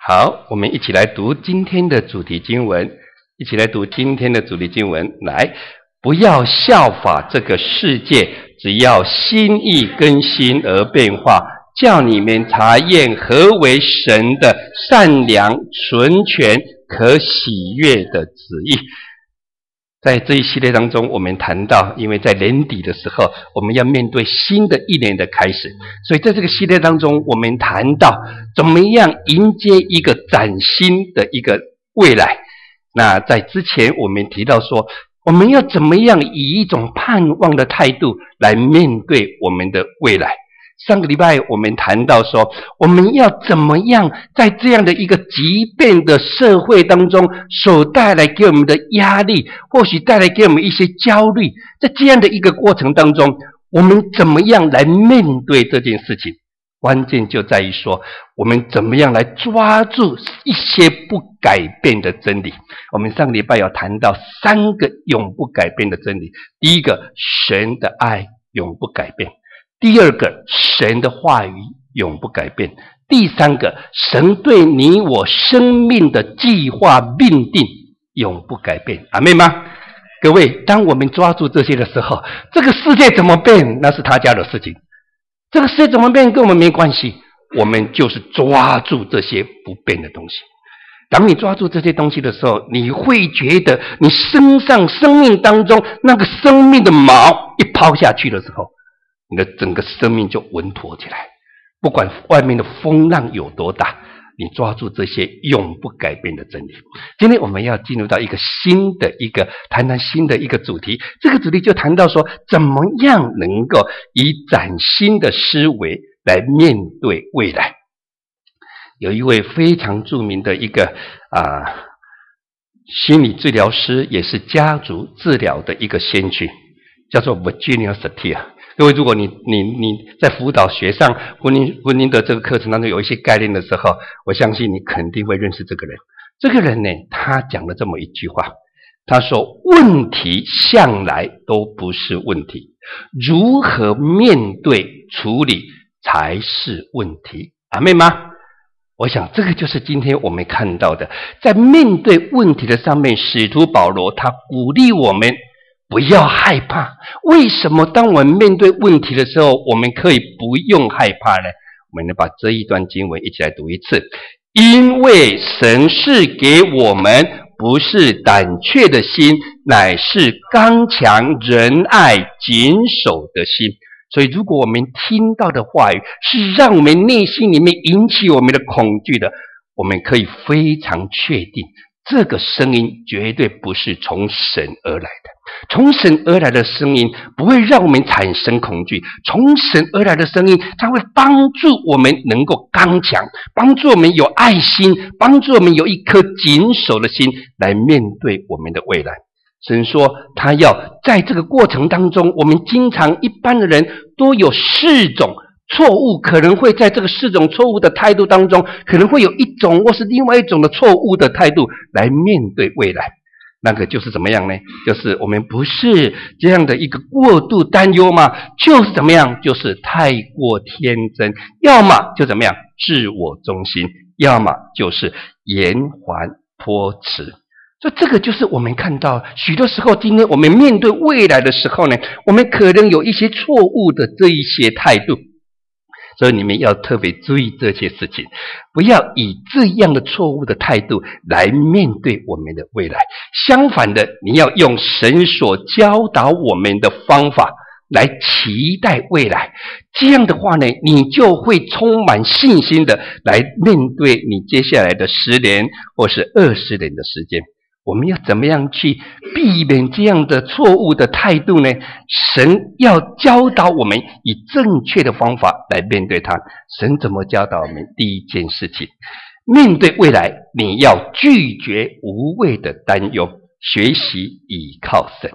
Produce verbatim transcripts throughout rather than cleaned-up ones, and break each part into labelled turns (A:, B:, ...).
A: 好，我们一起来读今天的主题经文，一起来读今天的主题经文。来，不要效法这个世界，只要心意更新而变化，叫你们查验何为神的善良、纯全、可喜悦的旨意。在这一系列当中，我们谈到，因为在年底的时候，我们要面对新的一年的开始，所以在这个系列当中，我们谈到怎么样迎接一个崭新的一个未来。那在之前我们提到说，我们要怎么样以一种盼望的态度来面对我们的未来。上个礼拜我们谈到说，我们要怎么样在这样的一个急变的社会当中所带来给我们的压力，或许带来给我们一些焦虑，在这样的一个过程当中，我们怎么样来面对这件事情？关键就在于说，我们怎么样来抓住一些不改变的真理。我们上个礼拜有谈到三个永不改变的真理。第一个，神的爱永不改变；第二个，神的话语永不改变；第三个，神对你我生命的计划命定永不改变。阿们吗？各位，当我们抓住这些的时候，这个世界怎么变，那是他家的事情。这个世界怎么变跟我们没关系，我们就是抓住这些不变的东西。当你抓住这些东西的时候，你会觉得你身上生命当中那个生命的锚一抛下去的时候，你的整个生命就稳妥起来。不管外面的风浪有多大，你抓住这些永不改变的真理。今天我们要进入到一个新的一个谈谈新的一个主题，这个主题就谈到说，怎么样能够以崭新的思维来面对未来。有一位非常著名的一个啊心理治疗师，也是家族治疗的一个先驱，叫做 Virginia Satir。各位，如果你你你在辅导学上婚姻婚姻的这个课程当中有一些概念的时候，我相信你肯定会认识这个人。这个人呢，他讲了这么一句话，他说：问题向来都不是问题，如何面对处理才是问题。阿们吗？我想这个就是今天我们看到的，在面对问题的上面，使徒保罗他鼓励我们不要害怕。为什么当我们面对问题的时候，我们可以不用害怕呢？我们来把这一段经文一起来读一次。因为神是给我们不是胆怯的心，乃是刚强、仁爱、谨守的心。所以如果我们听到的话语是让我们内心里面引起我们的恐惧的，我们可以非常确定，这个声音绝对不是从神而来的。从神而来的声音不会让我们产生恐惧，从神而来的声音，它会帮助我们能够刚强，帮助我们有爱心，帮助我们有一颗谨守的心来面对我们的未来。神说他要在这个过程当中，我们经常一般的人都有四种错误，可能会在这个四种错误的态度当中，可能会有一种或是另外一种的错误的态度来面对未来。那个就是怎么样呢？就是我们不是这样的一个过度担忧吗？就是怎么样？就是太过天真，要么就怎么样？自我中心，要么就是延缓托辞。所以这个就是我们看到许多时候，今天我们面对未来的时候呢，我们可能有一些错误的这一些态度。所以你们要特别注意这些事情，不要以这样的错误的态度来面对我们的未来。相反的，你要用神所教导我们的方法来期待未来。这样的话呢，你就会充满信心的来面对你接下来的十年或是二十年的时间。我们要怎么样去避免这样的错误的态度呢？神要教导我们以正确的方法来面对它。神怎么教导我们？第一件事情，面对未来，你要拒绝无谓的担忧，学习倚靠神。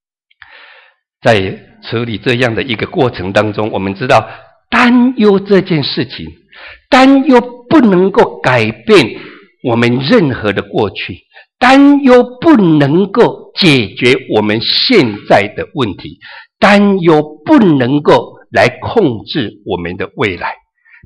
A: 在处理这样的一个过程当中，我们知道担忧这件事情，担忧不能够改变我们任何的过去，担忧不能够解决我们现在的问题，担忧不能够来控制我们的未来。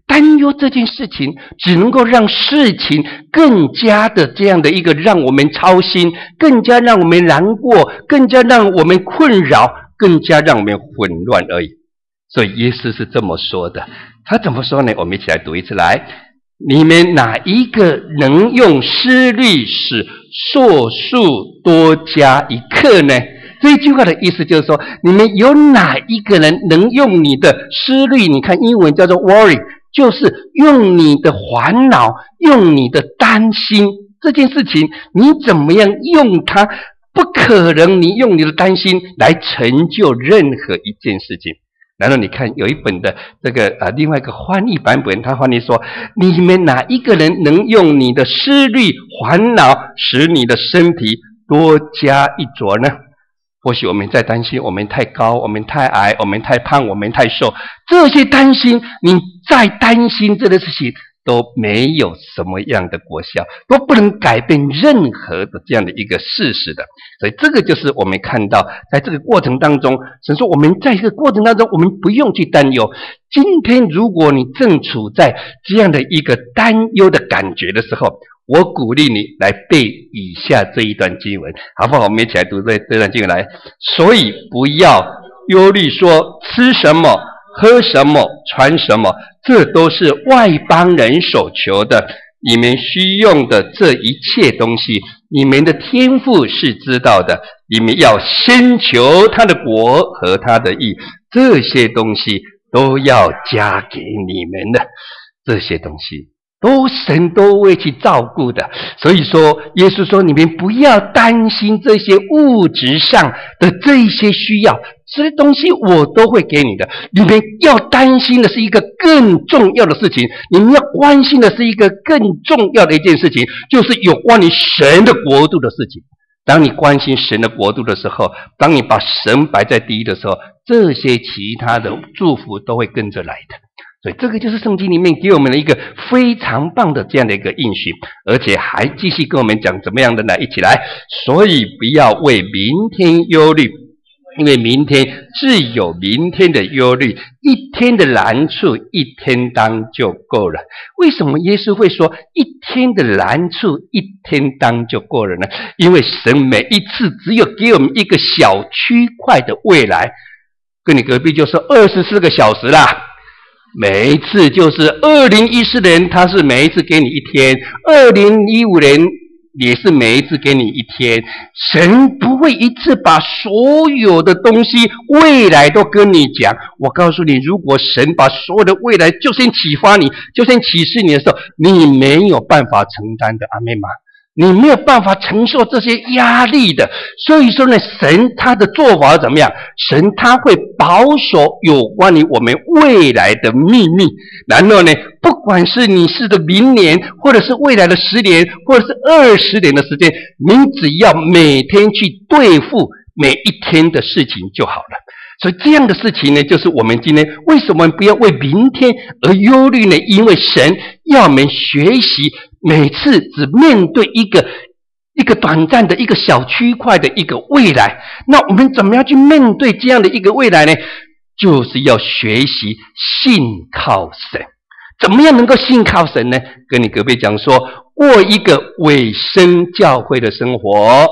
A: 担忧这件事情只能够让事情更加的这样的一个让我们操心，更加让我们难过，更加让我们困扰，更加让我们混乱而已。所以耶稣是这么说的，他怎么说呢？我们一起来读一次来，你们哪一个能用思虑使硕树多加一刻呢？这一句话的意思就是说，你们有哪一个人能用你的思虑，你看英文叫做 worry， 就是用你的烦恼，用你的担心这件事情，你怎么样用它？不可能你用你的担心来成就任何一件事情。然后你看有一本的这个呃另外一个翻译版本，他翻译说，你们哪一个人能用你的思虑烦恼使你的身体多加一着呢？或许我们在担心我们太高，我们太矮，我们太胖，我们太瘦，这些担心，你再担心这个事情都没有什么样的果效，都不能改变任何的这样的一个事实的。所以这个就是我们看到在这个过程当中，神说我们在这个过程当中，我们不用去担忧。今天如果你正处在这样的一个担忧的感觉的时候，我鼓励你来背以下这一段经文，好不好？我们一起来读这这段经文来。所以不要忧虑说吃什么喝什么穿什么，这都是外邦人所求的。你们需用的这一切东西，你们的天父是知道的。你们要先求他的国和他的义，这些东西都要加给你们的。这些东西都神都会去照顾的。所以说耶稣说，你们不要担心这些物质上的这一些需要，这些东西我都会给你的。你们要担心的是一个更重要的事情，你们要关心的是一个更重要的一件事情，就是有关于神的国度的事情。当你关心神的国度的时候，当你把神摆在第一的时候，这些其他的祝福都会跟着来的。所以这个就是圣经里面给我们的一个非常棒的这样的一个应许，而且还继续跟我们讲怎么样的呢？一起来，所以不要为明天忧虑，因为明天自有明天的忧虑，一天的难处一天当就够了。为什么耶稣会说一天的难处一天当就够了呢？因为神每一次只有给我们一个小区块的未来，跟你隔壁就是二十四个小时啦。每一次就是二零一四年，他是每一次给你一天；二零一五年也是每一次给你一天。神不会一次把所有的东西未来都跟你讲。我告诉你，如果神把所有的未来就先启发你，就先启示你的时候，你没有办法承担的。阿们吗？你没有办法承受这些压力的。所以说呢，神他的做法怎么样？神他会保守有关于我们未来的秘密。然后呢，不管是你是的明年，或者是未来的十年，或者是二十年的时间，你只要每天去对付每一天的事情就好了。所以这样的事情呢，就是我们今天为什么不要为明天而忧虑呢？因为神要我们学习每次只面对一个一个短暂的一个小区块的一个未来。那我们怎么样去面对这样的一个未来呢？就是要学习信靠神。怎么样能够信靠神呢？跟你隔壁讲说，过一个委身教会的生活。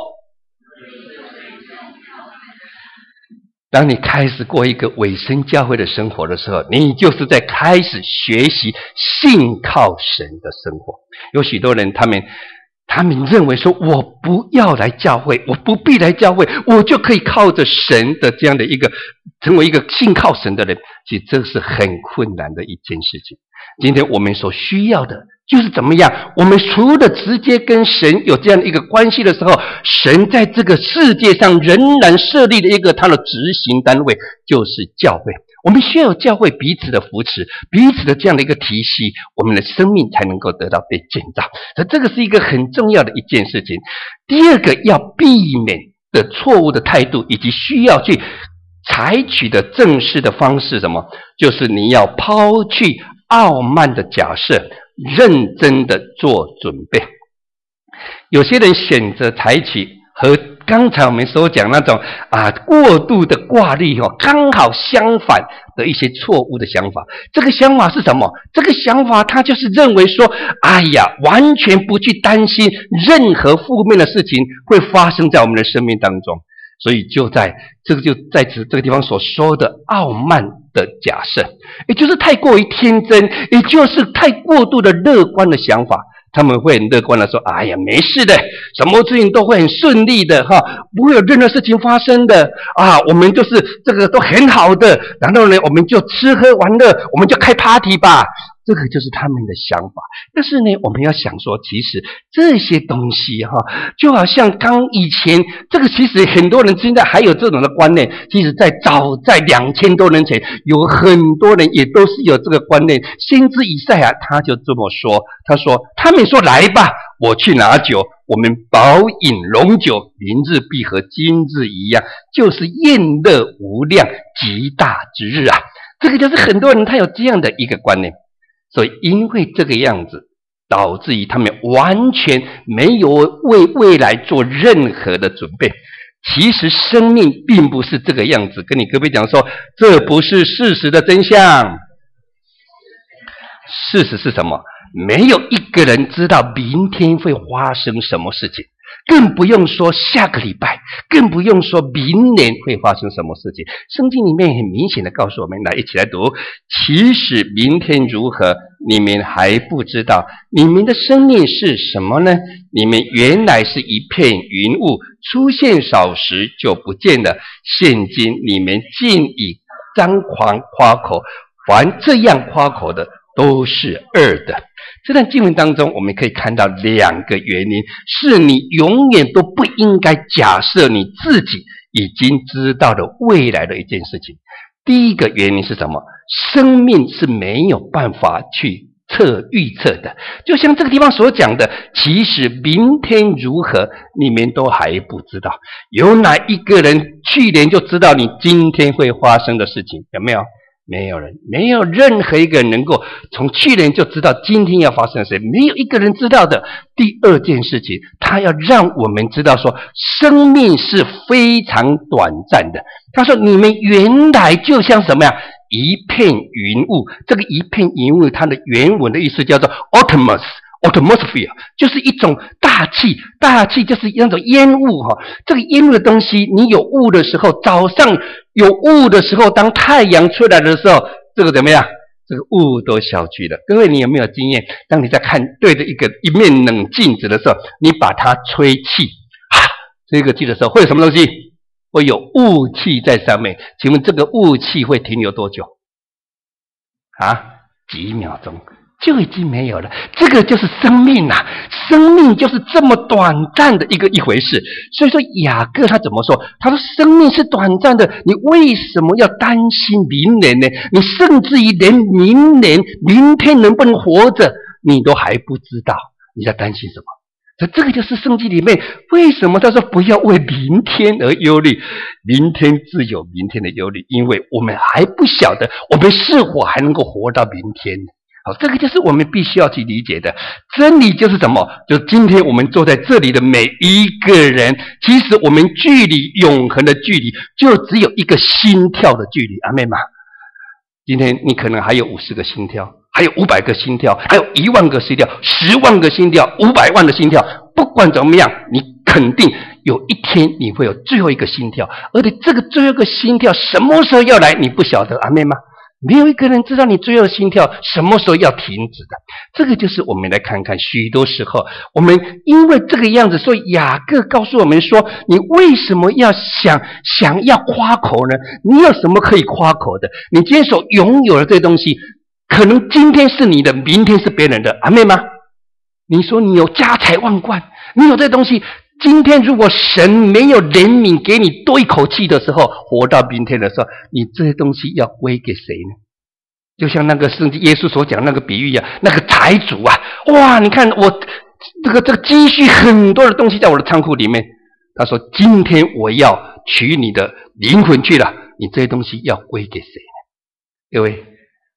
A: 当你开始过一个委身教会的生活的时候，你就是在开始学习信靠神的生活。有许多人他们他们认为说，我不要来教会，我不必来教会，我就可以靠着神的这样的一个成为一个信靠神的人。其实这是很困难的一件事情。今天我们所需要的就是怎么样，我们除了直接跟神有这样的一个关系的时候，神在这个世界上仍然设立了一个他的执行单位，就是教会。我们需要有教会彼此的扶持，彼此的这样的一个体系，我们的生命才能够得到被建造。所以这个是一个很重要的一件事情。第二个要避免的错误的态度，以及需要去采取的正式的方式，什么？就是你要抛去傲慢的假设，认真的做准备。有些人选择采取和刚才我们所讲那种啊过度的挂虑哦，刚好相反的一些错误的想法。这个想法是什么？这个想法他就是认为说，哎呀，完全不去担心任何负面的事情会发生在我们的生命当中。所以就在这个就在此这个地方所说的傲慢的假设，也就是太过于天真，也就是太过度的乐观的想法。他们会很乐观的说，哎呀，没事的，什么事情都会很顺利的哈，不会有任何事情发生的啊，我们就是这个都很好的，然后呢，我们就吃喝玩乐，我们就开 party 吧。这个就是他们的想法。但是呢，我们要想说，其实这些东西哈，就好像刚以前这个，其实很多人现在还有这种的观念。其实在早在两千多年前，有很多人也都是有这个观念。先知以赛亚他就这么说，他说：“他们说来吧，我去拿酒，我们饱饮浓酒，明日必和今日一样，就是宴乐无量，极大之日啊！”这个就是很多人他有这样的一个观念。所以因为这个样子，导致于他们完全没有为未来做任何的准备。其实生命并不是这个样子，跟你隔壁讲说，这不是事实的真相。事实是什么？没有一个人知道明天会发生什么事情，更不用说下个礼拜，更不用说明年会发生什么事情。圣经里面很明显的告诉我们，来一起来读，其实明天如何，你们还不知道。你们的生命是什么呢？你们原来是一片云雾，出现少时就不见了。现今你们尽以张狂夸口，凡这样夸口的都是恶的。这段经文当中，我们可以看到两个原因，是你永远都不应该假设你自己已经知道的未来的一件事情。第一个原因是什么？生命是没有办法去测预测的。就像这个地方所讲的，其实明天如何，你们都还不知道。有哪一个人去年就知道你今天会发生的事情？有没有？没有人，没有任何一个人能够从去年就知道今天要发生的事情，没有一个人知道的。第二件事情，他要让我们知道说，生命是非常短暂的。他说，你们原来就像什么呀？一片云雾。这个一片云雾，它的原文的意思叫做 atmosphere，atmosphere 就是一种大气，大气就是那种烟雾哈。这个烟雾的东西，你有雾的时候，早上有雾的时候，当太阳出来的时候，这个怎么样？这个雾都消去了。各位，你有没有经验？当你在看对着一个一面冷镜子的时候，你把它吹气，啊，这个气的时候会有什么东西？会有雾气在上面。请问这个雾气会停留多久？啊，几秒钟就已经没有了。这个就是生命啊，生命就是这么短暂的一个一回事。所以说雅各他怎么说？他说生命是短暂的，你为什么要担心明年呢？你甚至于连明年明天能不能活着你都还不知道，你在担心什么？所以这个就是圣经里面为什么他说不要为明天而忧虑，明天自有明天的忧虑，因为我们还不晓得我们是否还能够活到明天。好，这个就是我们必须要去理解的真理。就是什么？就是今天我们坐在这里的每一个人，其实我们距离永恒的距离就只有一个心跳的距离。阿们吗？今天你可能还有五十个心跳，还有五百个心跳，还有一万个心跳，十万个心跳，五百万的心跳。不管怎么样，你肯定有一天你会有最后一个心跳，而且这个最后一个心跳什么时候要来，你不晓得。阿们吗？没有一个人知道你最后的心跳什么时候要停止的。这个就是我们来看看，许多时候我们因为这个样子，所以雅各告诉我们说，你为什么要想想要夸口呢？你有什么可以夸口的？你今天所拥有的这些东西，可能今天是你的，明天是别人的。阿们吗？你说你有家财万贯，你有这东西，今天如果神没有怜悯给你多一口气的时候，活到明天的时候，你这些东西要归给谁呢？就像那个圣经耶稣所讲那个比喻啊，那个财主啊，哇，你看我这个这个积蓄很多的东西在我的仓库里面，他说今天我要取你的灵魂去了，你这些东西要归给谁呢？各位，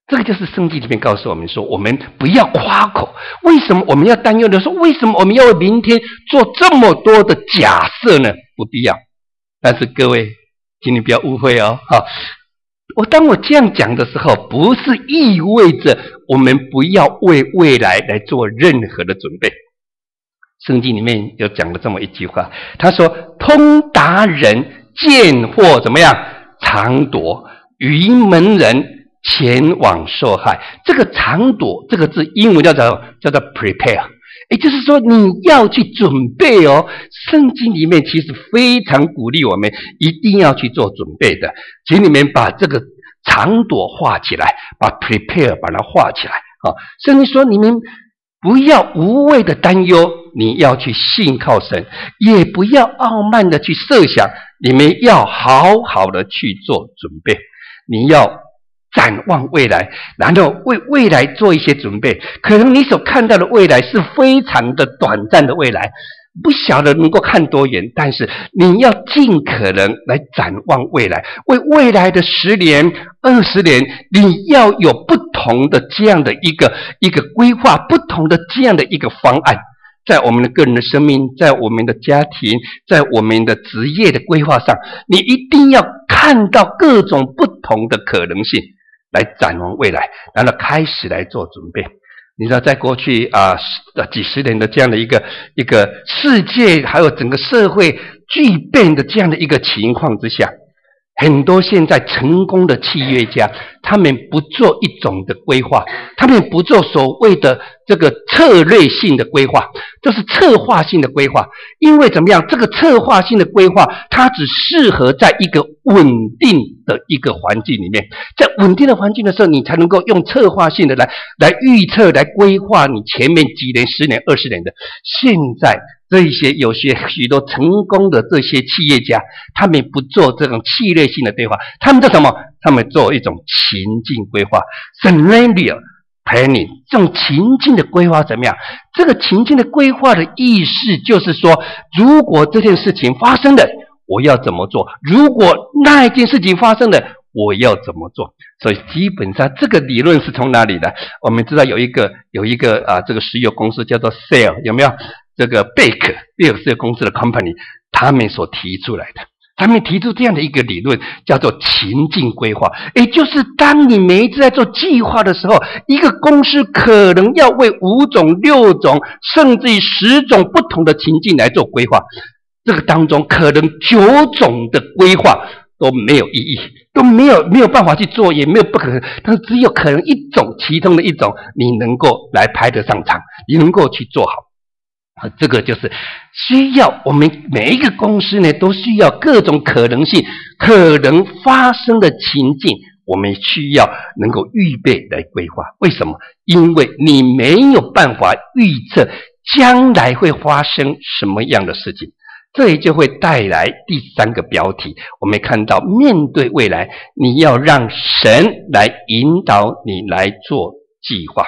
A: 这个就是圣经里面告诉我们说，我们不要夸口。为什么我们要担忧呢？说为什么我们要为明天做这么多的假设呢？不必要。但是各位，请你不要误会哦。好，我当我这样讲的时候，不是意味着我们不要为未来来做任何的准备。圣经里面有讲了这么一句话，他说：“通达人见祸怎么样？藏躲，愚蒙人前往受害。”这个藏躲这个字，英文叫做叫做 prepare。也就是说，你要去准备哦。圣经里面其实非常鼓励我们一定要去做准备的。请你们把这个藏躲画起来，把 prepare 把它画起来。好，圣经说你们不要无谓的担忧，你要去信靠神，也不要傲慢的去设想，你们要好好的去做准备。你要展望未来，然后为未来做一些准备。可能你所看到的未来是非常的短暂的未来，不晓得能够看多远，但是你要尽可能来展望未来，为未来的十年、二十年，你要有不同的这样的一个一个规划，不同的这样的一个方案。在我们的个人的生命，在我们的家庭，在我们的职业的规划上，你一定要看到各种不同的可能性，来展望未来，然后开始来做准备。你知道，在过去啊几十年的这样的一个一个世界，还有整个社会巨变的这样的一个情况之下，很多现在成功的企业家，他们不做一种的规划，他们不做所谓的这个策略性的规划，就是策划性的规划。因为怎么样，这个策划性的规划，它只适合在一个稳定的一个环境里面。在稳定的环境的时候，你才能够用策划性的来来预测、来规划你前面几年、十年、二十年的。现在这一些有些许多成功的这些企业家，他们不做这种策略性的规划，他们做什么？他们做一种情境规划 （scenario planning）。这种情境的规划怎么样？这个情境的规划的意思就是说，如果这件事情发生了，我要怎么做？如果那一件事情发生了，我要怎么做？所以基本上这个理论是从哪里来？我们知道有一个有一个啊，这个石油公司叫做 Shell， 有没有？这个贝克贝尔斯公司的 company， 他们所提出来的，他们提出这样的一个理论，叫做情境规划。也就是当你每一次在做计划的时候，一个公司可能要为五种、六种，甚至于十种不同的情境来做规划。这个当中可能九种的规划都没有意义，都没有没有办法去做，也没有不可能，但是只有可能一种，其中的一种你能够来派得上场，你能够去做好。这个就是需要我们每一个公司呢，都需要各种可能性、可能发生的情境，我们需要能够预备来规划。为什么？因为你没有办法预测将来会发生什么样的事情。这也就会带来第三个标题，我们看到面对未来，你要让神来引导你来做计划。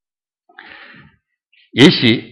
A: 也许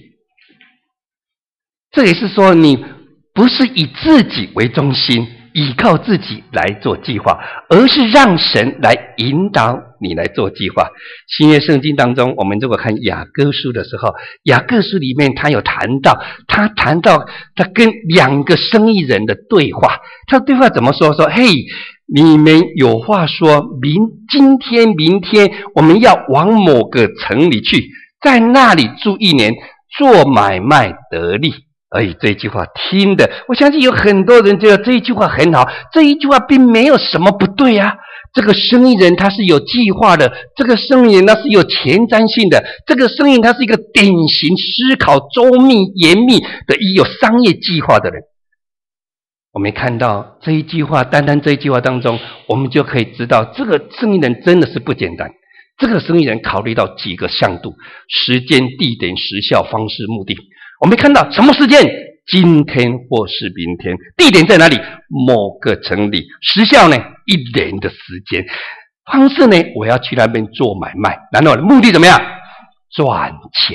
A: 这也是说，你不是以自己为中心，依靠自己来做计划，而是让神来引导你来做计划。新约圣经当中，我们如果看雅各书的时候，雅各书里面他有谈到，他谈到他跟两个生意人的对话。他的对话怎么说？说嘿，你们有话说，明今天明天我们要往某个城里去，在那里住一年，做买卖得利。哎，这一句话听的，我相信有很多人觉得这一句话很好，这一句话并没有什么不对啊。这个生意人他是有计划的，这个生意人他是有前瞻性的，这个生意人他是一个典型思考周密严密的有商业计划的人。我们看到这一句话，单单这一句话当中，我们就可以知道这个生意人真的是不简单。这个生意人考虑到几个向度：时间、地点、时效、方式、目的。我们看到什么时间？今天或是明天。地点在哪里？某个城里。时效呢？一年的时间。方式呢？我要去那边做买卖。然后目的怎么样？赚钱。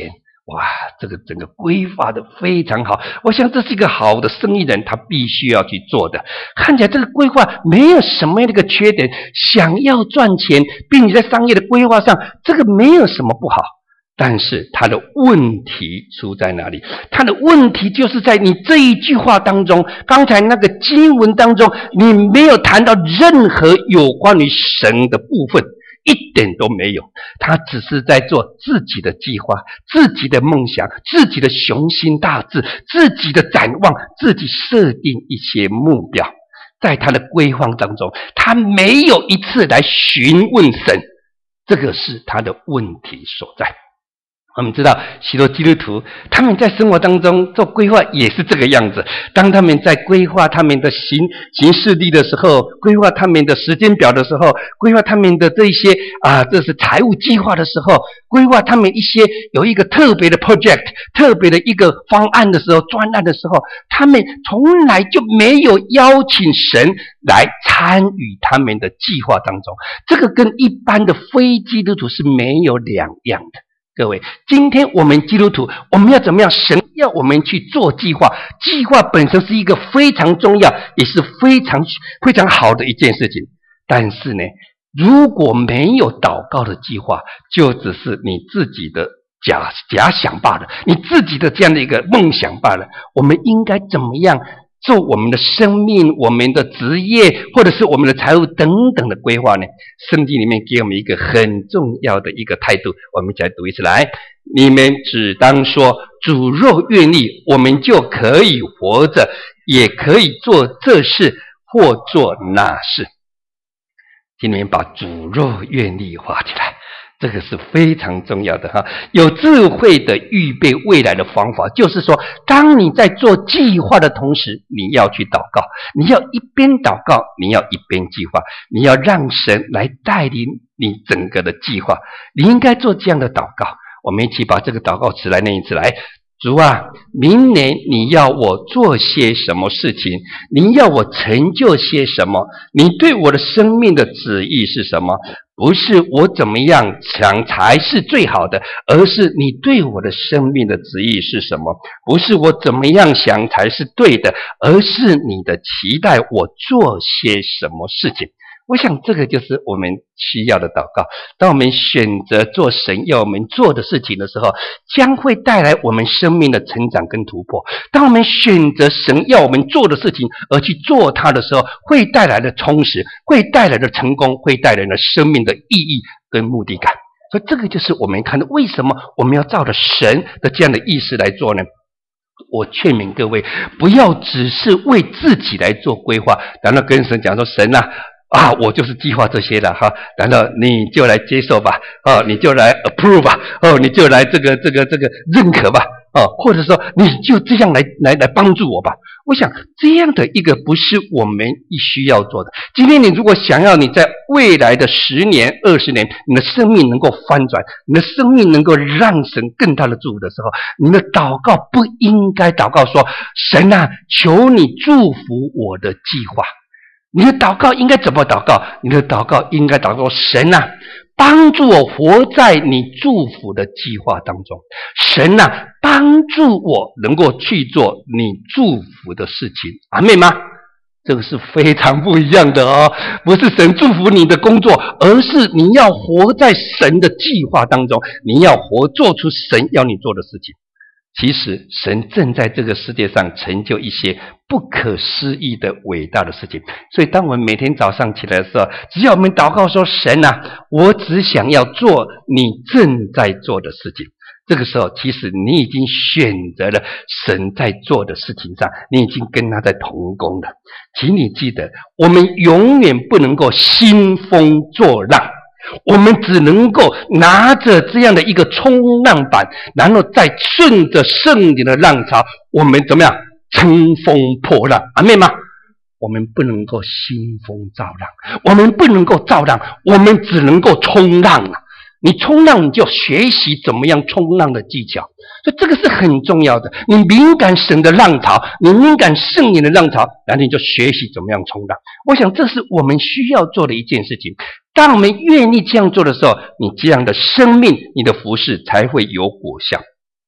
A: 哇，这个整个规划的非常好，我想这是一个好的生意人他必须要去做的。看起来这个规划没有什么样的一个缺点，想要赚钱，并且在商业的规划上，这个没有什么不好。但是他的问题出在哪里？他的问题就是在你这一句话当中，刚才那个经文当中，你没有谈到任何有关于神的部分，一点都没有。他只是在做自己的计划，自己的梦想，自己的雄心大志，自己的展望，自己设定一些目标。在他的规划当中，他没有一次来询问神，这个是他的问题所在。我们知道许多基督徒他们在生活当中做规划也是这个样子，当他们在规划他们的行行事历的时候，规划他们的时间表的时候，规划他们的这一些啊，这是财务计划的时候，规划他们一些有一个特别的 project 特别的一个方案的时候，专案的时候，他们从来就没有邀请神来参与他们的计划当中，这个跟一般的非基督徒是没有两样的。各位，今天我们基督徒，我们要怎么样？神要我们去做计划，计划本身是一个非常重要，也是非常非常好的一件事情。但是呢，如果没有祷告的计划，就只是你自己的假假想罢了，你自己的这样的一个梦想罢了。我们应该怎么样做我们的生命、我们的职业，或者是我们的财务等等的规划呢？圣经里面给我们一个很重要的一个态度，我们一起来读一次来。你们只当说，主若愿意，我们就可以活着，也可以做这事或做那事。今天把主若愿意画起来，这个是非常重要的哈。有智慧的预备未来的方法，就是说，当你在做计划的同时，你要去祷告，你要一边祷告，你要一边计划，你要让神来带领你整个的计划。你应该做这样的祷告。我们一起把这个祷告词来念一次来。主啊，明年你要我做些什么事情？你要我成就些什么？你对我的生命的旨意是什么？不是我怎么样想才是最好的，而是你对我的生命的旨意是什么？不是我怎么样想才是对的，而是你的期待我做些什么事情。我想这个就是我们需要的祷告。当我们选择做神要我们做的事情的时候，将会带来我们生命的成长跟突破。当我们选择神要我们做的事情而去做它的时候，会带来的充实，会带来的成功，会带来的生命的意义跟目的感。所以这个就是我们看的为什么我们要照着神的这样的意思来做呢？我劝勉各位，不要只是为自己来做规划，然后跟神讲说，神啊啊，我就是计划这些的哈，难道你就来接受吧？哦，你就来 approve 吧？哦，你就来这个这个这个认可吧？哦，或者说你就这样来来来帮助我吧？我想这样的一个不是我们必须要做的。今天你如果想要你在未来的十年、二十年，你的生命能够翻转，你的生命能够让神更大的祝福的时候，你的祷告不应该祷告说：神啊，求你祝福我的计划。你的祷告应该怎么祷告？你的祷告应该祷告：神啊，帮助我活在你祝福的计划当中。神啊，帮助我能够去做你祝福的事情。阿们吗？这个是非常不一样的哦，不是神祝福你的工作，而是你要活在神的计划当中，你要活做出神要你做的事情。其实神正在这个世界上成就一些不可思议的伟大的事情。所以当我们每天早上起来的时候，只要我们祷告说：神啊，我只想要做你正在做的事情。这个时候其实你已经选择了神在做的事情上，你已经跟他在同工了。请你记得，我们永远不能够兴风作浪，我们只能够拿着这样的一个冲浪板，然后再顺着圣灵的浪潮，我们怎么样乘风破浪？阿们吗？我们不能够兴风造浪，我们不能够造浪，我们只能够冲浪啊！你冲浪，你就学习怎么样冲浪的技巧，所以这个是很重要的。你敏感神的浪潮，你敏感圣灵的浪潮，然后你就学习怎么样冲浪。我想这是我们需要做的一件事情。当我们愿意这样做的时候，你这样的生命，你的服事才会有果效。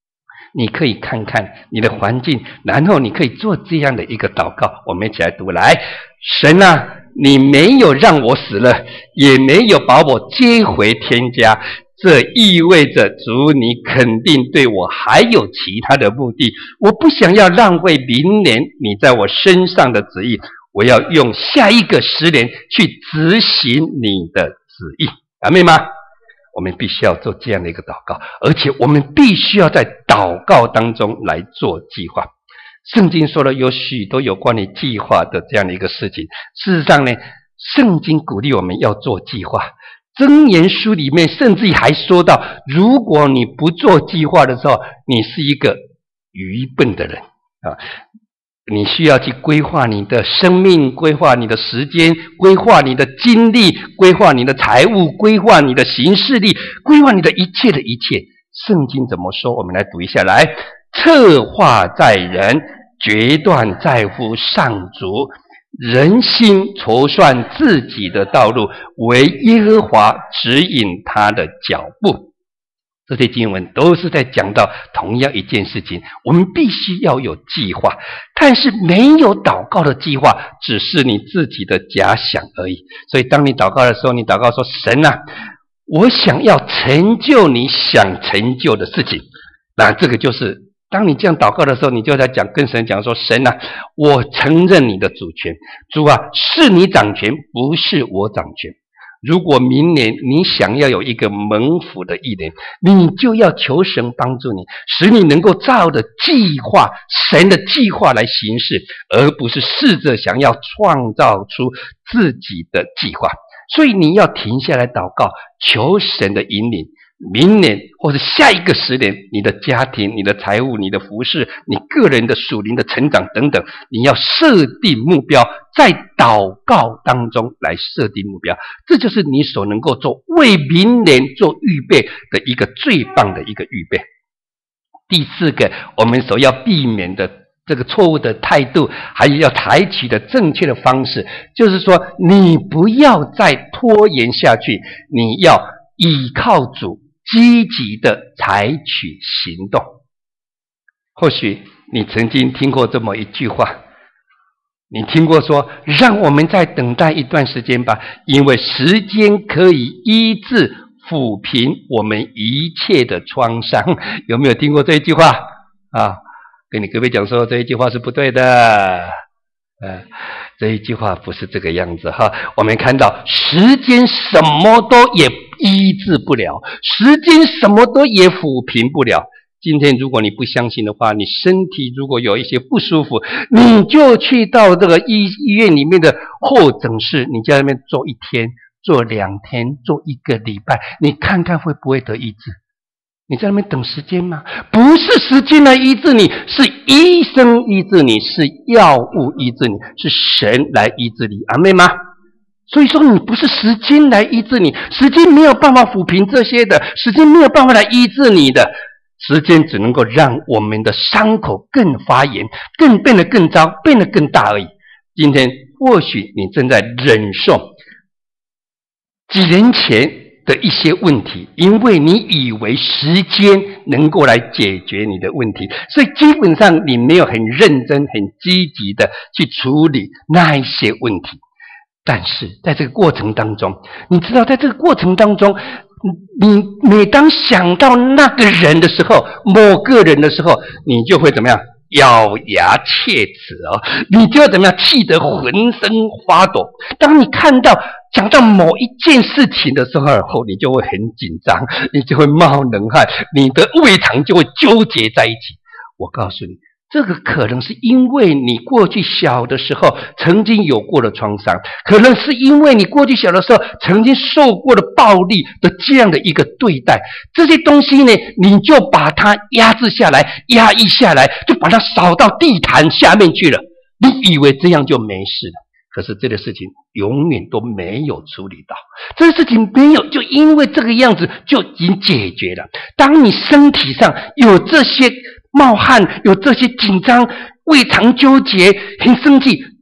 A: 你可以看看你的环境，然后你可以做这样的一个祷告。我们一起来读，来，神啊，你没有让我死了，也没有把我接回天家，这意味着主你肯定对我还有其他的目的，我不想要浪费明年你在我身上的旨意，我要用下一个十年去执行你的旨意。阿们吗？我们必须要做这样的一个祷告，而且我们必须要在祷告当中来做计划。圣经说了有许多有关于计划的这样的一个事情，事实上呢，圣经鼓励我们要做计划。箴言书里面甚至还说到，如果你不做计划的时候，你是一个愚笨的人啊！你需要去规划你的生命，规划你的时间，规划你的精力，规划你的财务，规划你的行事力，规划你的一切的一切。圣经怎么说？我们来读一下，来，策划在人，决断在乎上主。人心筹算自己的道路，唯耶和华指引他的脚步。这些经文都是在讲到同样一件事情，我们必须要有计划，但是没有祷告的计划，只是你自己的假想而已。所以当你祷告的时候，你祷告说，神啊，我想要成就你想成就的事情。那这个就是当你这样祷告的时候，你就在讲，跟神讲说，神啊，我承认你的主权，主啊，是你掌权，不是我掌权。如果明年你想要有一个蒙福的一年，你就要求神帮助你，使你能够照着计划，神的计划来行事，而不是试着想要创造出自己的计划。所以你要停下来祷告，求神的引领。明年或者下一个十年，你的家庭、你的财务、你的服事、你个人的属灵的成长等等，你要设定目标，在祷告当中来设定目标，这就是你所能够做为明年做预备的一个最棒的一个预备。第四个，我们所要避免的这个错误的态度，还有要采取的正确的方式，就是说你不要再拖延下去，你要依靠主，积极的采取行动。或许你曾经听过这么一句话，你听过说，让我们再等待一段时间吧，因为时间可以医治抚平我们一切的创伤。有没有听过这一句话啊？跟你各位讲说，这一句话是不对的，呃，这一句话不是这个样子哈。我们看到时间什么都也医治不了，时间什么都也抚平不了。今天如果你不相信的话，你身体如果有一些不舒服，你就去到这个医医院里面的候诊室，你在那边做一天，做两天，做一个礼拜，你看看会不会得医治？你在那边等时间吗？不是时间来医治你，是医生医治你，是药物医治你，是神来医治你。阿们吗？所以说你不是时间来医治你，时间没有办法抚平这些的，时间没有办法来医治你的，时间只能够让我们的伤口更发炎，更变得更糟，变得更大而已。今天或许你正在忍受几年前的一些问题，因为你以为时间能够来解决你的问题，所以基本上你没有很认真很积极的去处理那一些问题。但是在这个过程当中，你知道在这个过程当中，你每当想到那个人的时候，某个人的时候，你就会怎么样？咬牙切齿哦，你就要怎么样？气得浑身发抖。当你看到讲到某一件事情的时候，你就会很紧张，你就会冒冷汗，你的胃肠就会纠结在一起。我告诉你，这个可能是因为你过去小的时候曾经有过的创伤，可能是因为你过去小的时候曾经受过的暴力的这样的一个对待，这些东西呢，你就把它压制下来，压抑下来，就把它扫到地毯下面去了。你以为这样就没事了，可是这个事情永远都没有处理到，这个事情没有就因为这个样子就已经解决了。当你身体上有这些冒汗，有这些紧张，胃肠纠结，很生气，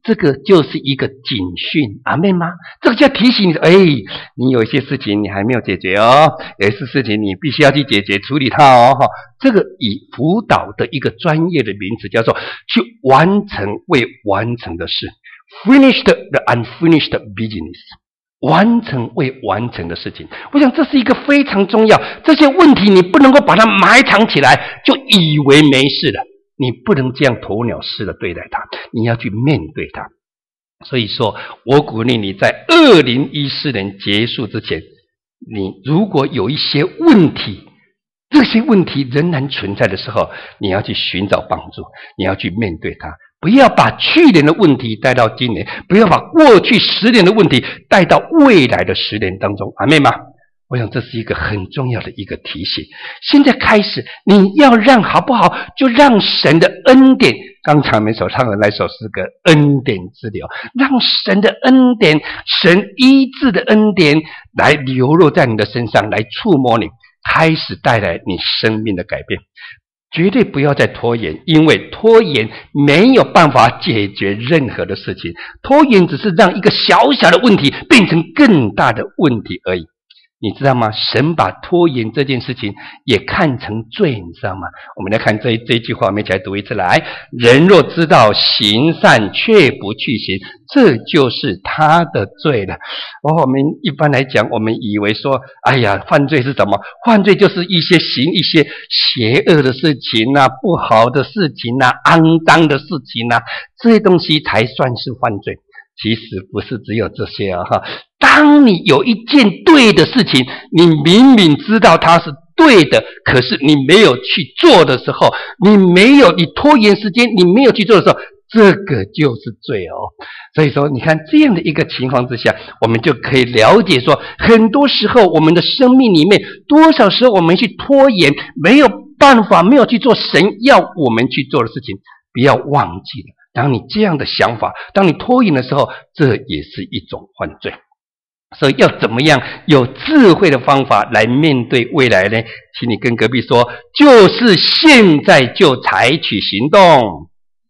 A: 这个就是一个警讯，阿们吗？这个叫提醒你，哎，你有一些事情你还没有解决哦，有一些事情你必须要去解决处理它哦。这个以辅导的一个专业的名词叫做去完成未完成的事 ，finished the unfinished business。完成未完成的事情，我想这是一个非常重要。这些问题你不能够把它埋藏起来，就以为没事了。你不能这样鸵鸟式的对待它，你要去面对它。所以说，我鼓励你在二零一四年结束之前，你如果有一些问题，这些问题仍然存在的时候，你要去寻找帮助，你要去面对它。不要把去年的问题带到今年，不要把过去十年的问题带到未来的十年当中，阿们吗？我想这是一个很重要的一个提醒。现在开始，你要让好不好？就让神的恩典，刚才我们所唱的那首诗歌《恩典之流》，让神的恩典，神医治的恩典来流落在你的身上，来触摸你，开始带来你生命的改变。绝对不要再拖延，因为拖延没有办法解决任何的事情，拖延只是让一个小小的问题变成更大的问题而已。你知道吗？神把拖延这件事情也看成罪，你知道吗？我们来看这这句话，我们一起来读一次来。人若知道行善却不去行，这就是他的罪了。哦，我们一般来讲，我们以为说，哎呀，犯罪是什么？犯罪就是一些行一些邪恶的事情啊，不好的事情啊，肮脏的事情啊，这些东西才算是犯罪。其实不是只有这些啊哈！当你有一件对的事情，你明明知道它是对的，可是你没有去做的时候，你没有你拖延时间，你没有去做的时候，这个就是罪哦。所以说，你看这样的一个情况之下，我们就可以了解说，很多时候我们的生命里面，多少时候我们去拖延，没有办法，没有去做神要我们去做的事情，不要忘记了。当你这样的想法，当你拖延的时候，这也是一种犯罪。所以要怎么样有智慧的方法来面对未来呢？请你跟隔壁说，就是现在就采取行动。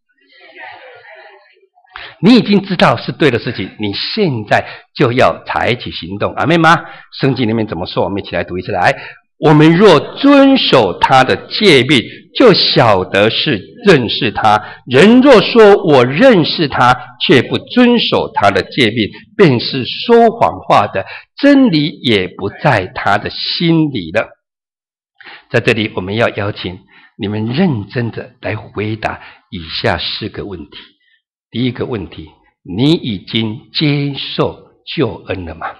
A: 你已经知道是对的事情，你现在就要采取行动，阿们吗？圣经里面怎么说？我们一起来读一次来。我们若遵守他的诫命，就晓得是认识他。人若说我认识他，却不遵守他的诫命，便是说谎话的，真理也不在他的心里了。在这里，我们要邀请你们认真的来回答以下四个问题。第一个问题，你已经接受救恩了吗？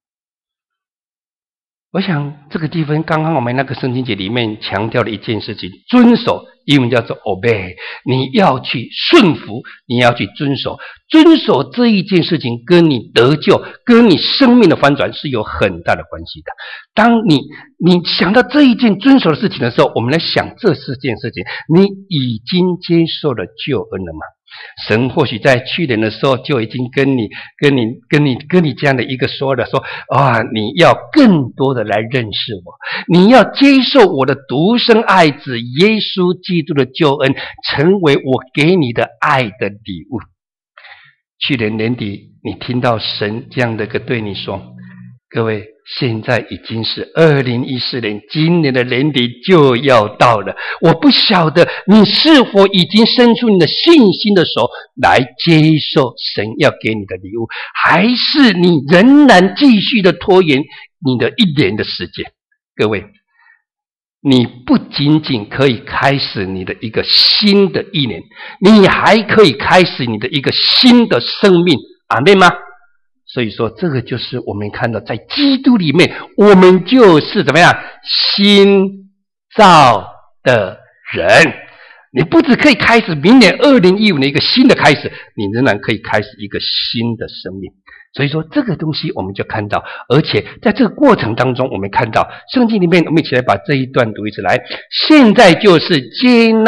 A: 我想这个地方刚刚我们那个圣经节里面强调了一件事情，遵守，英文叫做 obey， 你要去顺服，你要去遵守。遵守这一件事情跟你得救，跟你生命的翻转是有很大的关系的。当你你想到这一件遵守的事情的时候，我们来想这四件事情，你已经接受了救恩了吗？神或许在去年的时候就已经跟你、跟你、跟你、跟你这样的一个说了，说啊，你要更多的来认识我，你要接受我的独生爱子耶稣基督的救恩，成为我给你的爱的礼物。去年年底，你听到神这样的个对你说，各位，现在已经是二零一四年，今年的年底就要到了。我不晓得你是否已经伸出你的信心的手来接受神要给你的礼物，还是你仍然继续的拖延你的一年的时间？各位，你不仅仅可以开始你的一个新的一年，你还可以开始你的一个新的生命，阿们吗？所以说，这个就是我们看到在基督里面，我们就是怎么样新造的人。你不只可以开始明年二零一五年一个新的开始，你仍然可以开始一个新的生命。所以说，这个东西我们就看到，而且在这个过程当中，我们看到圣经里面，我们一起来把这一段读一次来。现在就是接纳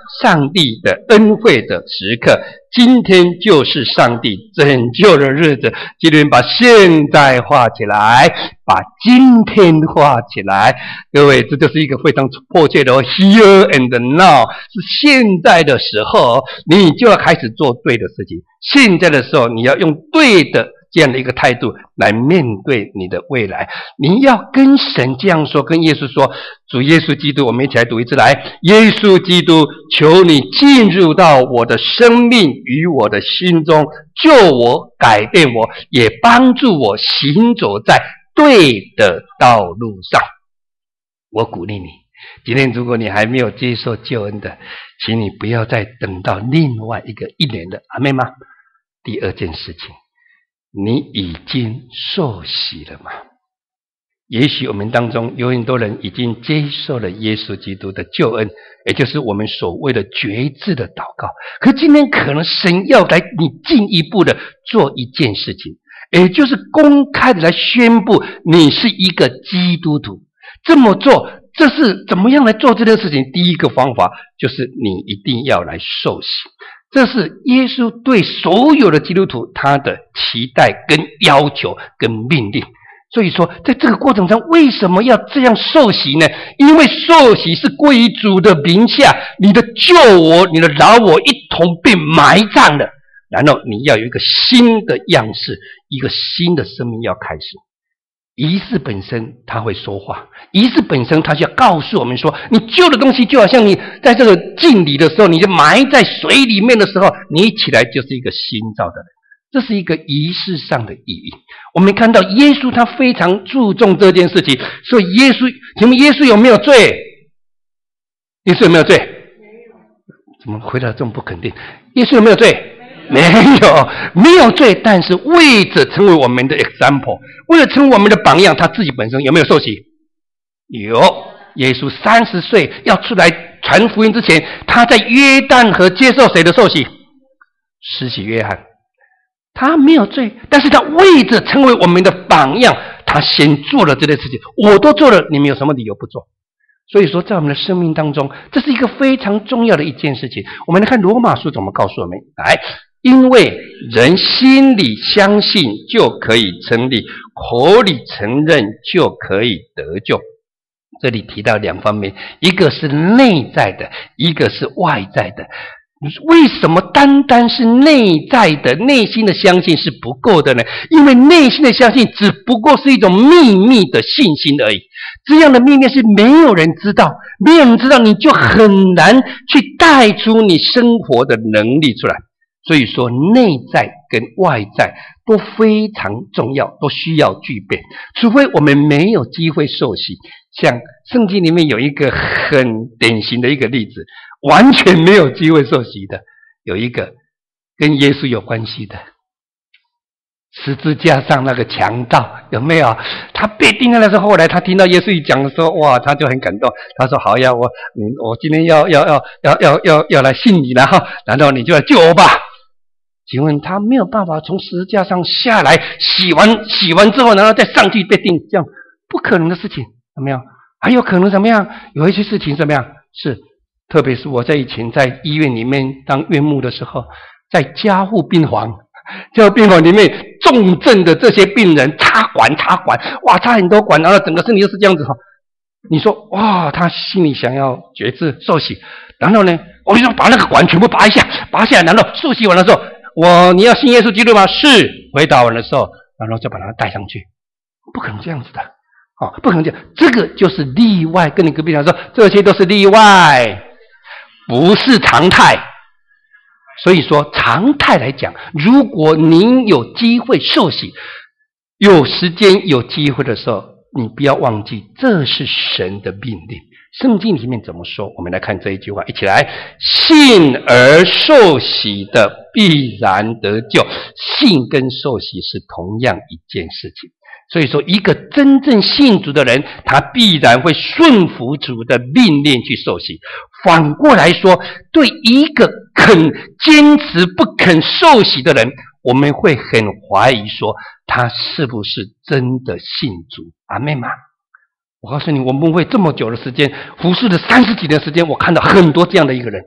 A: 上帝的恩惠的时刻，今天就是上帝拯救的日子。今天把现在画起来，把今天画起来。各位，这就是一个非常迫切的 here and now， 是现在的时候，你就要开始做对的事情。现在的时候，你要用对的这样的一个态度来面对你的未来。你要跟神这样说，跟耶稣说，主耶稣基督，我们一起来读一次来，耶稣基督，求你进入到我的生命与我的心中，救我，改变我，也帮助我行走在对的道路上。我鼓励你，今天如果你还没有接受救恩的，请你不要再等到另外一个一年的，阿们吗？第二件事情，你已经受洗了吗？也许我们当中有很多人已经接受了耶稣基督的救恩，也就是我们所谓的决志的祷告。可今天可能神要来你进一步的做一件事情，也就是公开的来宣布你是一个基督徒。这么做，这是怎么样来做这件事情？第一个方法就是你一定要来受洗。这是耶稣对所有的基督徒他的期待跟要求跟命令。所以说在这个过程中，为什么要这样受洗呢？因为受洗是归于主的名下，你的旧我你的老我一同被埋葬了，然后你要有一个新的样式，一个新的生命要开始。仪式本身它会说话，仪式本身它就要告诉我们说，你旧的东西就好像你在这个敬礼的时候，你就埋在水里面的时候，你一起来就是一个新造的人。这是一个仪式上的意义。我们看到耶稣他非常注重这件事情，所以耶稣，请问耶稣有没有罪？耶稣有没有罪？没有。怎么回答这么不肯定？耶稣有没有罪？没有，没有罪，但是为着成为我们的 example， 为了成为我们的榜样，他自己本身有没有受洗？有。耶稣三十岁要出来传福音之前，他在约旦河接受谁的受洗？施洗约翰。他没有罪，但是他为着成为我们的榜样，他先做了这件事情。我都做了，你们有什么理由不做？所以说在我们的生命当中，这是一个非常重要的一件事情。我们来看罗马书怎么告诉我们。来，因为人心里相信就可以成立，口里承认就可以得救。这里提到两方面，一个是内在的，一个是外在的。为什么单单是内在的内心的相信是不够的呢？因为内心的相信只不过是一种秘密的信心而已，这样的秘密是没有人知道，没有人知道，你就很难去带出你生活的能力出来。所以说内在跟外在都非常重要，都需要具备，除非我们没有机会受洗。像圣经里面有一个很典型的一个例子，完全没有机会受洗的，有一个跟耶稣有关系的，十字架上那个强盗，有没有？他被钉在那时候，后来他听到耶稣一讲的时候，哇，他就很感动。他说：“好呀，我你我今天要要要要要要要来信你了哈，然后你就来救我吧。”请问他没有办法从十字架上下来，洗完洗完之后，然后再上去被钉，这样不可能的事情，有没有？还有可能怎么样？有一些事情怎么样？是，特别是我在以前在医院里面当院牧的时候，在加护病房，加护病房里面重症的这些病人插管插管，哇，插很多管，然后整个身体都是这样子哈。你说哇，他心里想要决志受洗，然后呢，我就说把那个管全部拔一下，拔下来，然后受洗完的时候，我你要信耶稣基督吗？是，回答完的时候，然后就把它带上去，不可能这样子的。哦，不可能这样，这个就是例外。跟你隔壁讲说，这些都是例外，不是常态。所以说，常态来讲，如果您有机会受洗，有时间有机会的时候，你不要忘记，这是神的命令。圣经里面怎么说？我们来看这一句话，一起来：信而受洗的必然得救。信跟受洗是同样一件事情。所以说，一个真正信主的人，他必然会顺服主的命令去受洗。反过来说，对一个肯坚持不肯受洗的人，我们会很怀疑说，他是不是真的信主？阿们吗？我告诉你，我们会这么久的时间，服侍了三十几年的时间，我看到很多这样的一个人，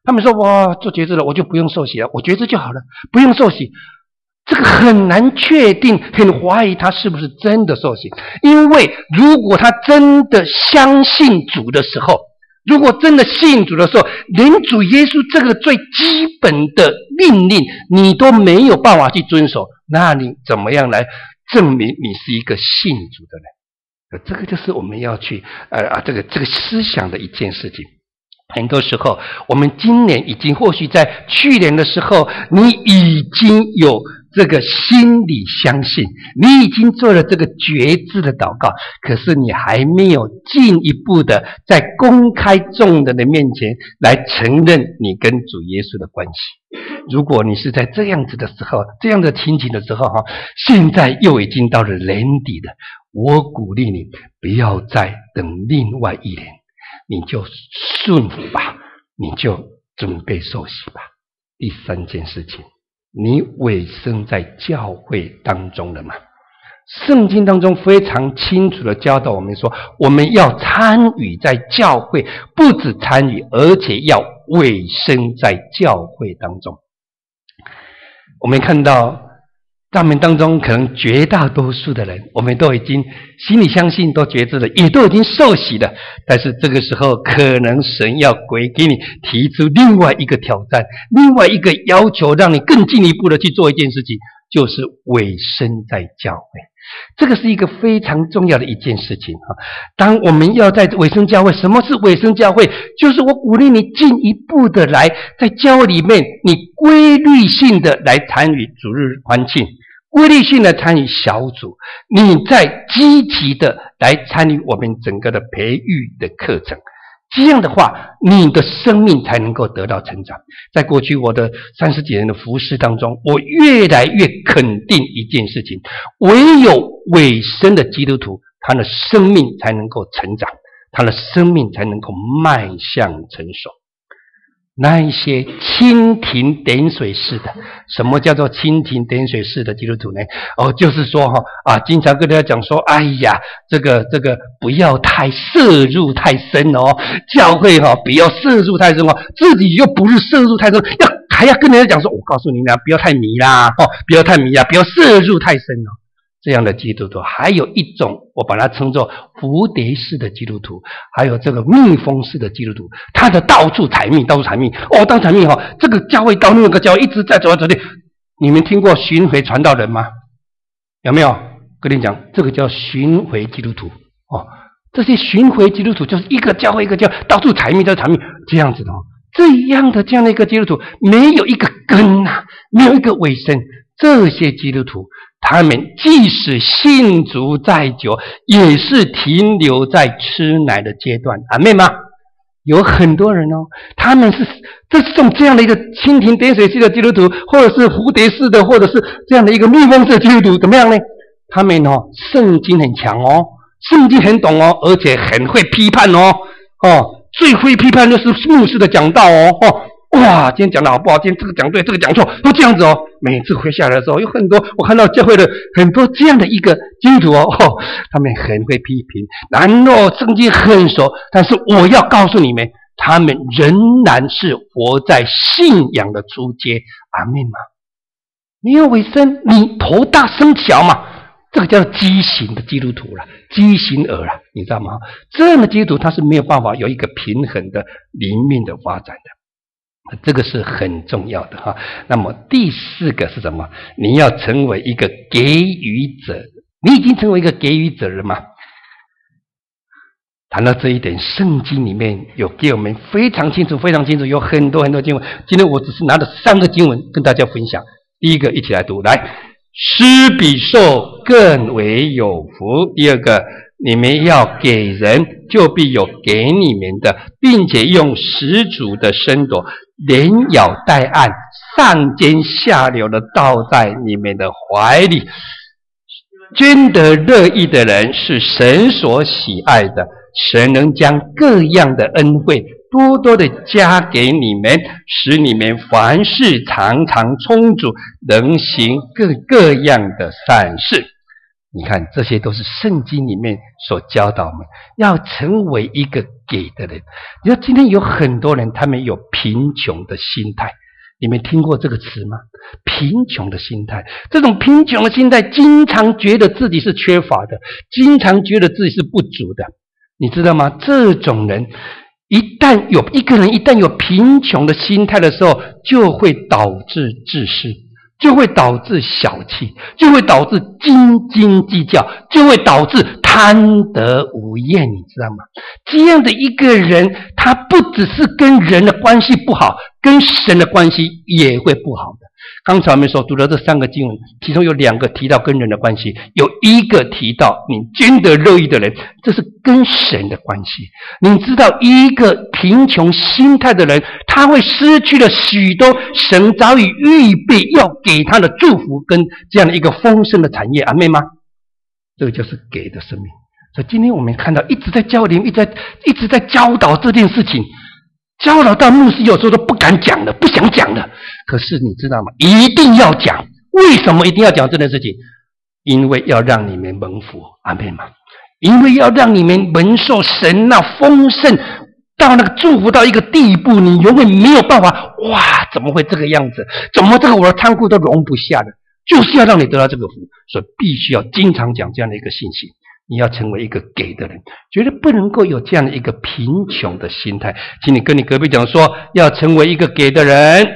A: 他们说哇，做觉知了，我就不用受洗了，我觉知就好了，不用受洗。这个很难确定，很怀疑他是不是真的受洗。因为如果他真的相信主的时候，如果真的信主的时候，连主耶稣这个最基本的命令你都没有办法去遵守，那你怎么样来证明你是一个信主的人？这个就是我们要去呃啊这个这个思想的一件事情。很多时候我们今年已经或许在去年的时候你已经有这个心里相信，你已经做了这个觉知的祷告，可是你还没有进一步的在公开众人的面前来承认你跟主耶稣的关系。如果你是在这样子的时候，这样的情景的时候哈，现在又已经到了年底了，我鼓励你不要再等另外一年，你就顺服吧，你就准备受洗吧。第三件事情，你委身在教会当中了吗？圣经当中非常清楚的教导我们说，我们要参与在教会，不止参与，而且要委身在教会当中。我们看到他们当中可能绝大多数的人，我们都已经心里相信，都觉知了，也都已经受洗了，但是这个时候可能神要给给你提出另外一个挑战，另外一个要求，让你更进一步的去做一件事情，就是委身在教会。这个是一个非常重要的一件事情。当我们要在委身教会，什么是委身教会？就是我鼓励你进一步的来在教会里面，你规律性的来参与主日欢庆，规律性的参与小组，你在积极的来参与我们整个的培育的课程。这样的话，你的生命才能够得到成长。在过去我的三十几年的服事当中，我越来越肯定一件事情，唯有委身的基督徒，他的生命才能够成长，他的生命才能够迈向成熟。那一些蜻蜓点水式的，什么叫做蜻蜓点水式的基督徒呢？哦，就是说哈啊，经常跟大家讲说，哎呀，这个这个不要太摄入太深哦，教会哈、哦、不要摄入太深哦，自己又不是摄入太深，要还要跟人家讲说，我告诉你啦，不要太迷啦，哦，不要太迷啦，不要摄入太深哦。这样的基督徒，还有一种我把它称作蝴蝶式的基督徒，还有这个蜜蜂式的基督徒，他的到处采蜜，到处采蜜哦，当采蜜哈、哦，这个教会到另一个教会一直在走来走去。你们听过巡回传道人吗？有没有？跟你讲，这个叫巡回基督徒哦。这些巡回基督徒就是一个教会一个教会到处采蜜，到处采蜜这样子的哦。这样的这样的一个基督徒，没有一个根啊，没有一个尾声。这些基督徒，他们即使信主再久，也是停留在吃奶的阶段。阿们吗？有很多人哦，他们是这种这样的一个蜻蜓点水式的基督徒，或者是蝴蝶式的，或者是这样的一个蜜蜂式的基督徒，怎么样呢？他们哦，圣经很强哦，圣经很懂哦，而且很会批判哦，哦，最会批判就是牧师的讲道哦，哦。哇，今天讲的好不好？今天这个讲对，这个讲错，都这样子哦。每次回下来的时候，有很多我看到教会的很多这样的一个基督徒哦，哦，他们很会批评，然后圣经很熟，但是我要告诉你们，他们仍然是活在信仰的初阶。阿们吗？没有委身，你头大身小嘛，这个叫畸形的基督徒了，畸形儿了，你知道吗？这样的基督徒他是没有办法有一个平衡的灵命的发展的。这个是很重要的哈。那么第四个是什么？你要成为一个给予者。你已经成为一个给予者了吗？谈到这一点，圣经里面有给我们非常清楚非常清楚，有很多很多经文。今天我只是拿了三个经文跟大家分享。第一个一起来读，来，施比受更为有福。第二个，你们要给人，就必有给你们的，并且用十足的深度，连咬带按，上尖下流的倒在你们的怀里。捐得乐意的人是神所喜爱的，神能将各样的恩惠多多的加给你们，使你们凡事常常充足，能行各各样的善事。 你看，这些都是圣经里面所教导我们要成为一个给的人。你知道今天有很多人，他们有贫穷的心态，你们听过这个词吗？贫穷的心态，这种贫穷的心态，经常觉得自己是缺乏的，经常觉得自己是不足的。你知道吗？这种人一旦有一个人一旦有贫穷的心态的时候，就会导致自私，就会导致小气，就会导致斤斤计较，就会导致贪得无厌，你知道吗？这样的一个人，他不只是跟人的关系不好，跟神的关系也会不好的。刚才我们所读的这三个经文，其中有两个提到跟人的关系，有一个提到你捐得乐意的人，这是跟神的关系。你知道一个贫穷心态的人，他会失去了许多神早已预备要给他的祝福跟这样的一个丰盛的产业，阿妹吗？这个就是给的生命。所以今天我们看到一直在教领，一直在一直在教导这件事情，教导到牧师有时候都不敢讲了，不想讲了。可是你知道吗？一定要讲。为什么一定要讲这件事情？因为要让你们蒙福，阿们吗？因为要让你们蒙受神那丰盛到那个祝福到一个地步，你永远没有办法，哇，怎么会这个样子？怎么这个我的仓库都容不下的？就是要让你得到这个福，所以必须要经常讲这样的一个信息。你要成为一个给的人，绝对不能够有这样的一个贫穷的心态。请你跟你隔壁讲说，要成为一个给的人。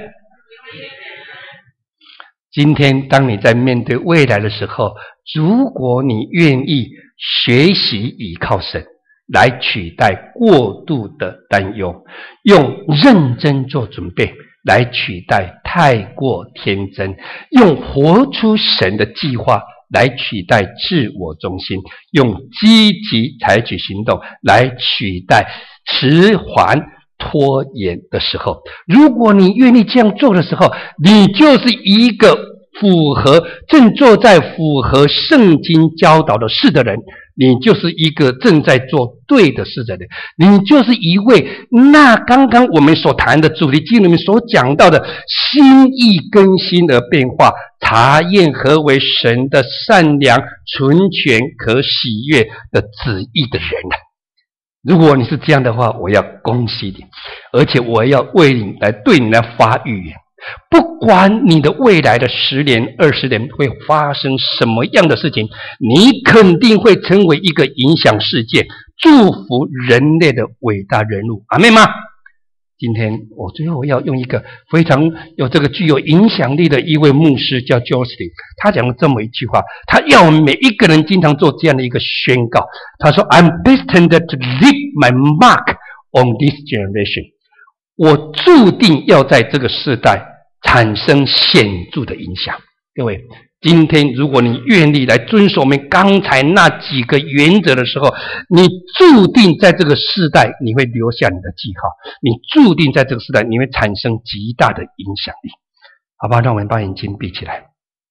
A: 今天当你在面对未来的时候，如果你愿意学习倚靠神来取代过度的担忧，用认真做准备来取代太过天真，用活出神的计划来取代自我中心，用积极采取行动来取代迟缓拖延的时候，如果你愿意这样做的时候，你就是一个符合正坐在符合圣经教导的事的人，你就是一个正在做对的事的人，你就是一位那刚刚我们所谈的主题经里面所讲到的心意更新而变化，查验何为神的善良、纯全、可喜悦的旨意的人。如果你是这样的话，我要恭喜你，而且我要为你来对你来发预言。不管你的未来的十年、二十年会发生什么样的事情，你肯定会成为一个影响世界、祝福人类的伟大人物。阿们吗？今天我最后要用一个非常有这个具有影响力的一位牧师叫 Joseph， 他讲了这么一句话，他要我们每一个人经常做这样的一个宣告。他说 I'm destined to leave my mark on this generation， 我注定要在这个世代产生显著的影响。各位，今天如果你愿意来遵守我们刚才那几个原则的时候，你注定在这个世代你会留下你的记号，你注定在这个世代你会产生极大的影响力。好吧，让我们把眼睛闭起来。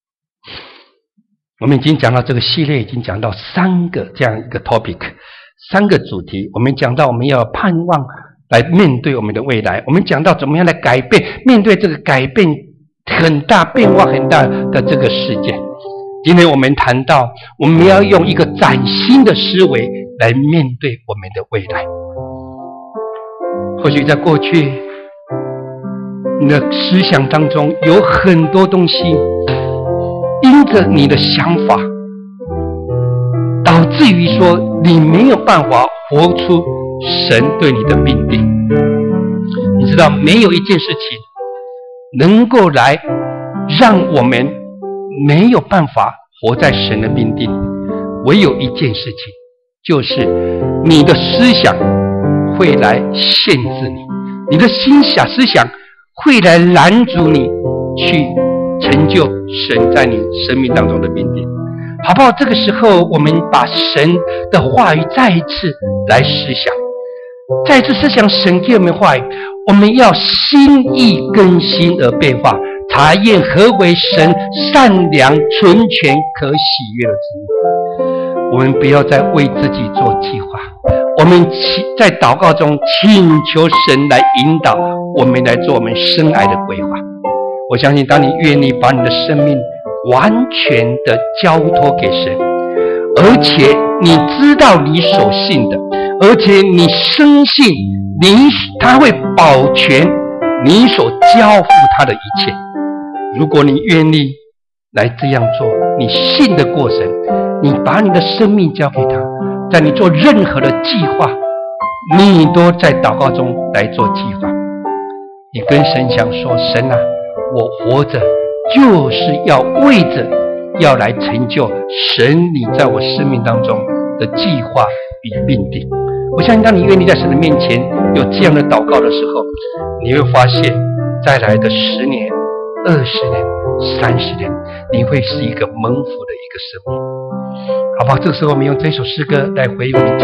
A: 我们已经讲到这个系列，已经讲到三个这样一个 topic， 三个主题。我们讲到我们要盼望来面对我们的未来，我们讲到怎么样来改变，面对这个改变很大变化很大的这个世界。今天我们谈到我们要用一个崭新的思维来面对我们的未来。或许在过去你的思想当中有很多东西因着你的想法导致于说你没有办法活出神对你的命定。你知道没有一件事情能够来让我们没有办法活在神的命定，唯有一件事情，就是你的思想会来限制你，你的心想思想会来拦阻你去成就神在你生命当中的命定。好不好？这个时候我们把神的话语再一次来思想，再一次思想神给我们话语，我们要心意更新而变化，查验何为神善良、纯全、可喜悦的旨意。我们不要再为自己做计划，我们在祷告中请求神来引导我们来做我们生涯的规划。我相信当你愿意把你的生命完全的交托给神， 而且你知道你所信的，而且你深信你他会保全你所交付他的一切。如果你愿意来这样做，你信得过神，你把你的生命交给他，在你做任何的计划，你都在祷告中来做计划。你跟神讲说，神啊，我活着就是要为着要来成就神你在我生命当中的计划与命定。我相信当你愿意在神的面前有这样的祷告的时候，你会发现再来的十年、二十年、三十年，你会是一个蒙福的一个生命。好不好？这个时候我们用这首诗歌来回应我们。